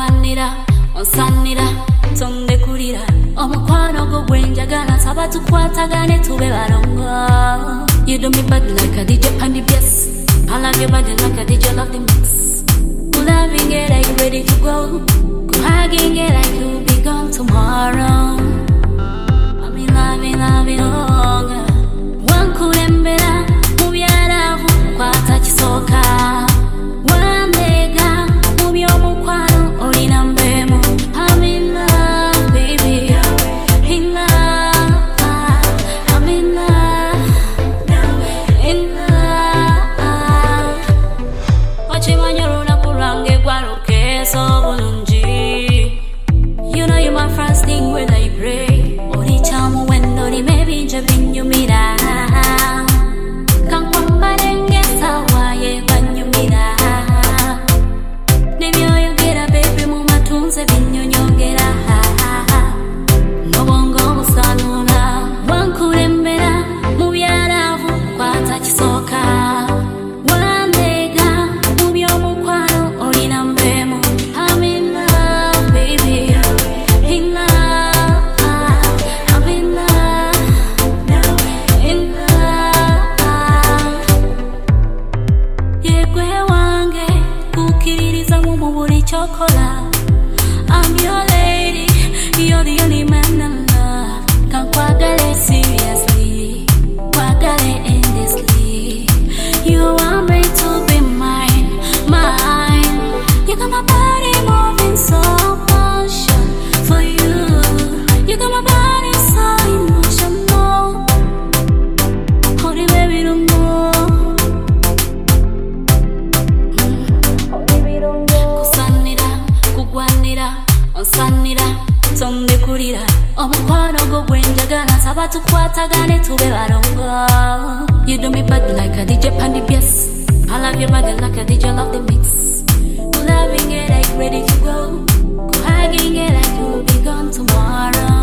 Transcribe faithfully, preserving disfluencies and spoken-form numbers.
kugwanira onsanira tondekulira omukwano gwo gwenjagala nsaba tukwatagane tube balongo. You do me bad like a D J Pandy Bias. I love your body like a D J love the mix. Loving it like ready to go. Hugging it like you'll be gone tomorrow. I'm in loving, loving longer. One kulembera mubyara kwata kisoka. One mega mubyo mukwano olina mbemo. I'm in love, baby. In love. I'm in love. In love. Wachimanya runa kurange gwaruke so bulungi. You know you're my first thing when I pray. Ori chamu when ori maybe jabin you mira. Kang pambarenge sawa ye when you mira. Nibyo you get a baby mu matunze binyo nyongera. Nobongo musanuna wankurembera mu byaravu kwata kisoka. Wandega mu byo mukwano olina mbemo. I'm in love, baby. In love. I'm in love. In love. Yegwe wange kukiririza mu buri chokola. I'm your lady. You're the only man I love. Kankwagale seriously. Kwagale endlessly. You are made to be mine, mine. You got my body moving so motion for you. You got my body so emotional. Honey, baby, don't know. Kusanira, kugwanira, onsanira, tondekulira. Omukwano gwo gwenjagala nsaba tukwatagane tube balongo. You do me bad like a D J Pandy Bias. I love your body like a D J love the mix. Loving it like ready to go. Hugging it like you'll be gone tomorrow.